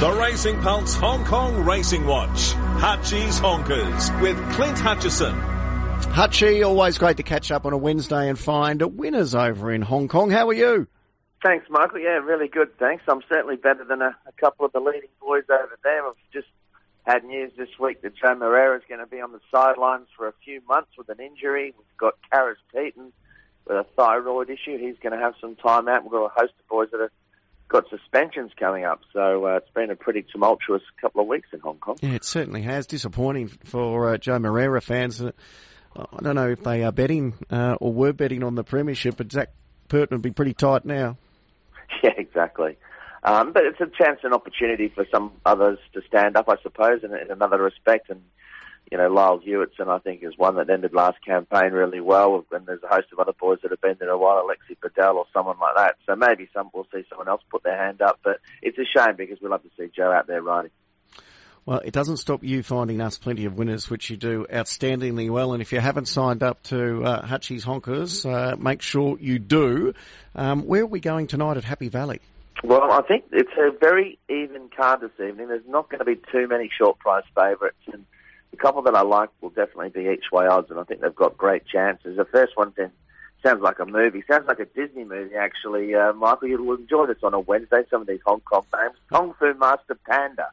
The Racing Pulse Hong Kong Racing Watch. Hutchie's Honkers with Clint Hutchison. Hutchie, always great to catch up on a Wednesday and find winners over in Hong Kong. How are you? Thanks, Michael. Yeah, really good, thanks. I'm certainly better than a couple of the leading boys over there. I've just had news this week that Joe Moreira is going to be on the sidelines for a few months with an injury. We've got Karis Teeton with a thyroid issue. He's going to have some time out. We've got a host of boys that have got suspensions coming up. So it's been a pretty tumultuous couple of weeks in Hong Kong. Yeah, it certainly has. Disappointing for Joe Moreira fans. I don't know if they are betting or were betting on the premiership, but Zach Purton would be pretty tight now. Yeah, exactly. But it's a chance and opportunity for some others to stand up, I suppose, in another respect. And, you know, Lyle Hewitson, I think, is one that ended last campaign really well. And there's a host of other boys that have been there a while, Alexi Bedell or someone like that. So maybe we'll see someone else put their hand up. But it's a shame because we love to see Joe out there riding. Well, it doesn't stop you finding us plenty of winners, which you do outstandingly well. And if you haven't signed up to Hutchie's Honkers, make sure you do. Where are we going tonight at Happy Valley? Well, I think it's a very even card this evening. There's not going to be too many short price favourites. And the couple that I like will definitely be each way odds, and I think they've got great chances. The first one's sounds like a movie. Sounds like a Disney movie, actually. Michael, you'll enjoy this on a Wednesday, some of these Hong Kong names. Kung Fu Master Panda.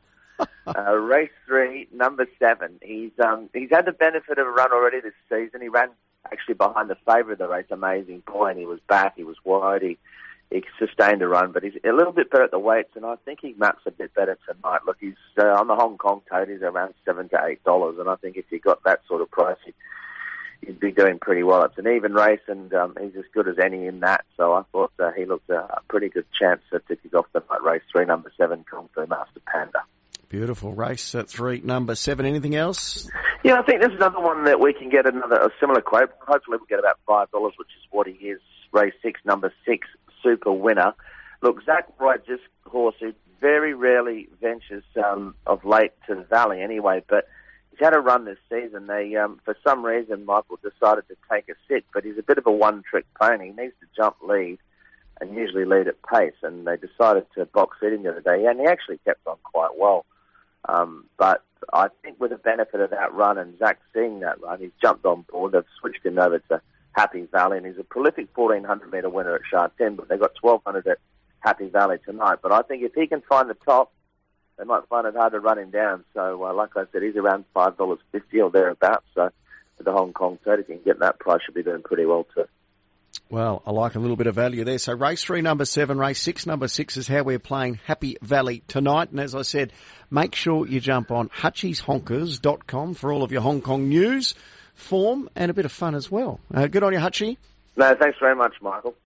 Race 3, number 7. He's had the benefit of a run already this season. He ran actually behind the favourite of the race, Amazing Boy, and he was back. He was wide. He sustained a run, but he's a little bit better at the weights, and I think he maps a bit better tonight. Look, he's on the Hong Kong tote. He's around $7 to $8, and I think if you got that sort of price, he'd be doing pretty well. It's an even race, and he's as good as any in that. So I thought he looked a pretty good chance to kick off the night. Race 3, number 7, Kung Fu Master Panda. Beautiful. Race 3, number 7. Anything else? Yeah, I think there's another one that we can get a similar quote. Hopefully we'll get about $5, which is what he is. Race 6, number 6, Super Winner. Look, Zach rides this horse who very rarely ventures of late to the Valley anyway, but he's had a run this season. They, for some reason, Michael decided to take a sit, but he's a bit of a one-trick pony. He needs to jump lead and usually lead at pace, and they decided to box it in the other day, and he actually kept on quite well. But I think with the benefit of that run and Zach seeing that run, he's jumped on board. They've switched him over to Happy Valley, and he's a prolific 1,400-metre winner at Sha Tin, but they've got 1,200 at Happy Valley tonight. But I think if he can find the top, they might find it hard to run him down. So, like I said, he's around $5.50 or thereabouts. So, with the Hong Kong tote, if you can get that price, should be doing pretty well too. Well, I like a little bit of value there. So race 3, number 7, race 6, number 6 is how we're playing Happy Valley tonight. And as I said, make sure you jump on hutchieshonkers.com for all of your Hong Kong news, form, and a bit of fun as well. Good on you, Hutchie. No, thanks very much, Michael.